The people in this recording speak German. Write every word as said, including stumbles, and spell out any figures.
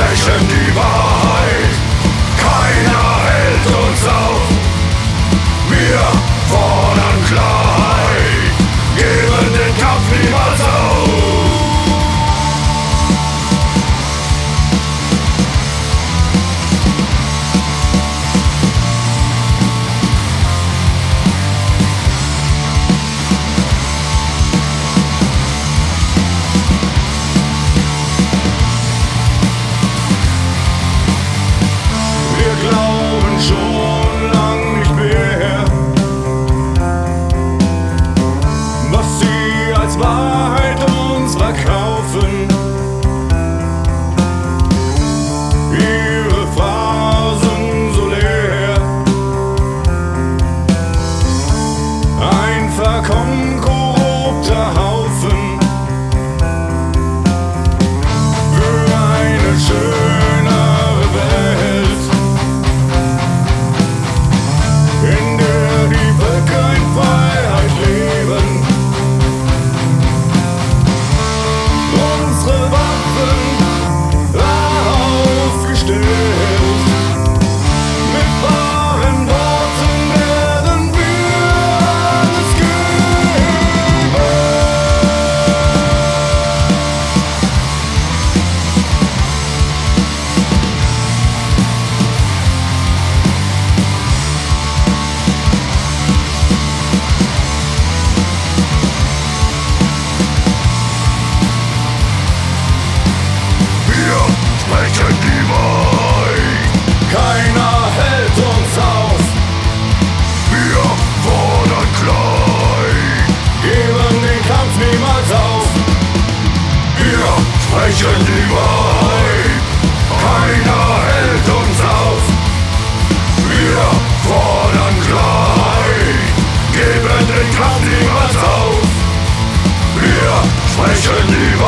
sprechen die Wahrheit, keiner hält uns auf. Wir fordern Klarheit, geben den Kampf niemals auf. Schon lang nicht mehr, was sie als Wahrheit uns verkaufen. Ihre Phrasen so leer, ein verkommen korrupter Haufen. Für eine schönere Welt, in der die Völker in Freiheit leben. Unsere Waffen aufgestellt, mit wahren Worten werden wir alles geben. Sprechen die Wahrheit, Keiner hält uns auf. wir fordern Klarheit, Geben den Kampf niemals auf. wir sprechen die Wahrheit, keiner hält uns auf. Wir fordern Klarheit, geben den Kampf niemals auf. Wir sprechen die Wahrheit.